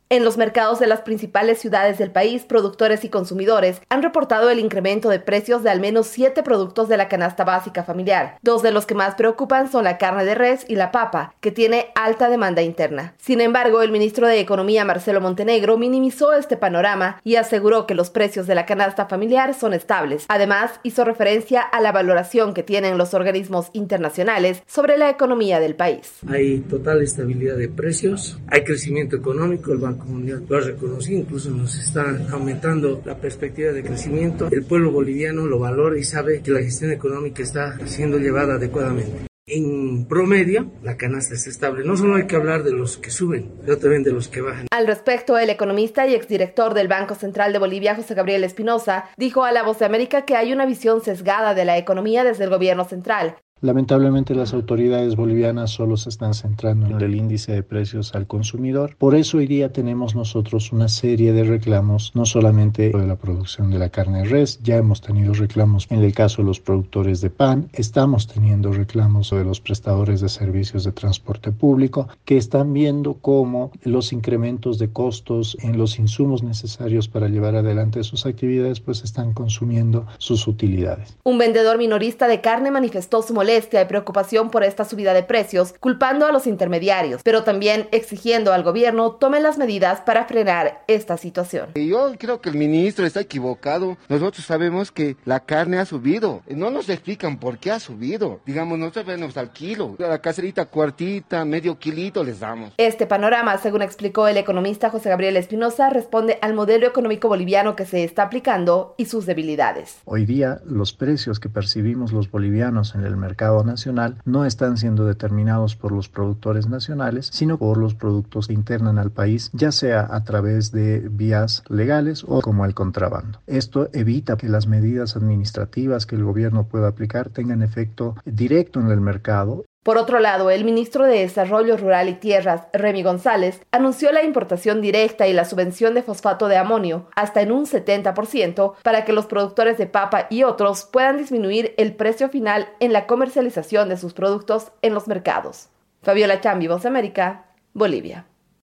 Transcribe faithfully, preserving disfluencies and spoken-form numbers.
En los mercados de las principales ciudades del país, productores y consumidores han reportado el incremento de precios de al menos siete productos de la canasta básica familiar. Dos de los que más preocupan son la carne de res y la papa, que tiene alta demanda interna. Sin embargo, el ministro de Economía, Marcelo Montenegro, minimizó este panorama y aseguró que los precios de la canasta familiar son estables. Además, hizo referencia a la valoración que tienen los organismos internacionales sobre la economía del país. Hay total estabilidad de precios, hay crecimiento económico, el Banco Mundial lo ha reconocido, incluso nos está aumentando la perspectiva de crecimiento. El pueblo boliviano lo valora y sabe que la gestión económica está siendo llevada adecuadamente. En promedio, la canasta es estable. No solo hay que hablar de los que suben, sino también de los que bajan. Al respecto, el economista y exdirector del Banco Central de Bolivia, José Gabriel Espinosa, dijo a La Voz de América que hay una visión sesgada de la economía desde el gobierno central. Lamentablemente las autoridades bolivianas solo se están centrando en el índice de precios al consumidor. Por eso hoy día tenemos nosotros una serie de reclamos, no solamente de la producción de la carne de res, ya hemos tenido reclamos en el caso de los productores de pan, estamos teniendo reclamos de los prestadores de servicios de transporte público, que están viendo cómo los incrementos de costos en los insumos necesarios para llevar adelante sus actividades pues están consumiendo sus utilidades. Un vendedor minorista de carne manifestó su molestia molestia y preocupación por esta subida de precios, culpando a los intermediarios, pero también exigiendo al gobierno tome las medidas para frenar esta situación. Yo creo que el ministro está equivocado. Nosotros sabemos que la carne ha subido. No nos explican por qué ha subido. Digamos, nosotros vendemos al kilo. A la caserita cuartita, medio kilito les damos. Este panorama, según explicó el economista José Gabriel Espinosa, responde al modelo económico boliviano que se está aplicando y sus debilidades. Hoy día, los precios que percibimos los bolivianos en el mercado mercado nacional no están siendo determinados por los productores nacionales, sino por los productos que internan al país, ya sea a través de vías legales o como el contrabando. Esto evita que las medidas administrativas que el gobierno pueda aplicar tengan efecto directo en el mercado. Por otro lado, el ministro de Desarrollo Rural y Tierras, Remy González, anunció la importación directa y la subvención de fosfato de amonio hasta en un setenta por ciento para que los productores de papa y otros puedan disminuir el precio final en la comercialización de sus productos en los mercados. Fabiola Chambi, Voz América, Bolivia.